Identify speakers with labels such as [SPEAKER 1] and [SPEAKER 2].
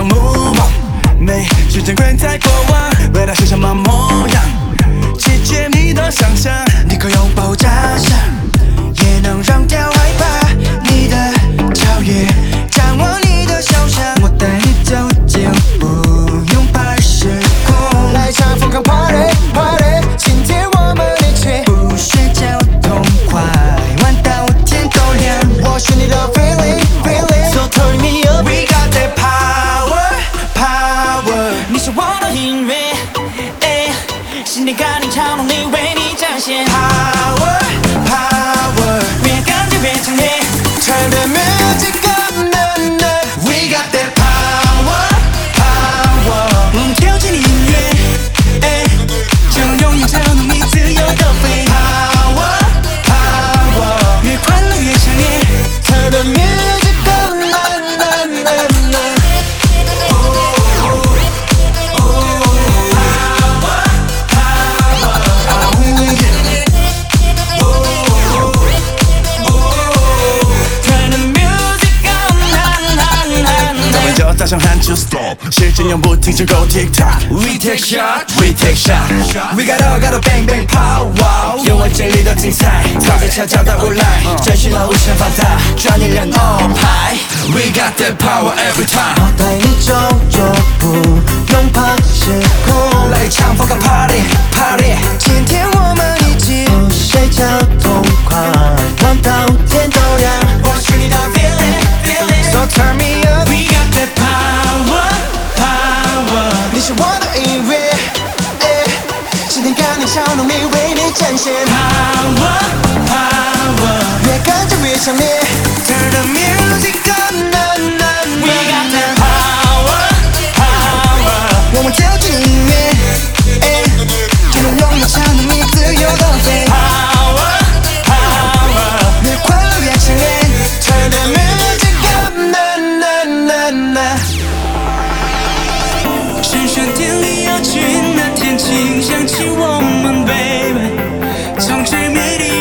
[SPEAKER 1] 入梦，没时间困在过往，为了实现梦模样，解决你的想象。你可拥抱假象，也能让掉害怕。你的超越，掌握你的想象，我带你走进不用怕时空。来场疯狂 party party， 今天我们一起不睡觉痛快玩到天都亮。我是你的 feeling feeling，so turn me up。We got that power power， 你是我的音乐，心电感应敲动你，为你展现 power power， 越感觉越强烈。Turn the music up， We got that power power， 我们跳进音乐，就拥有着能你自由的飞。Power power， 越快乐越强烈。Turn the music up， 大声喊出 stop， 时间永不停止 go tick tock。We take shot， we take shot， We gotta bang bang pow， 用我尽力的精彩，踩着恰巧倒过来，追寻了无限放大，专业人欧派。We got that power every time， 我带你走就不用怕时空，来一场疯狂 party party， 今天我们一起不睡觉痛快玩到天都亮。我是你的 feeling feeling，so turn me up。We got that power power， 你是我的音乐，心电感应敲动你，为你展现 power power， 越感觉越强烈。Turn the music up，We got that power power， 我们跳进音乐，就能拥有着能你自由的飞。Power power， 越快乐越强烈。Turn the music up，神神电力要去那天，请想起我们 baby， 从致命的